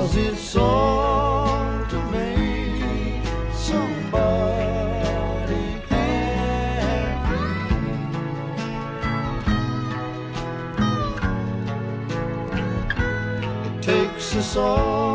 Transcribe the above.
'cause it's all to make somebody happy. It takes us all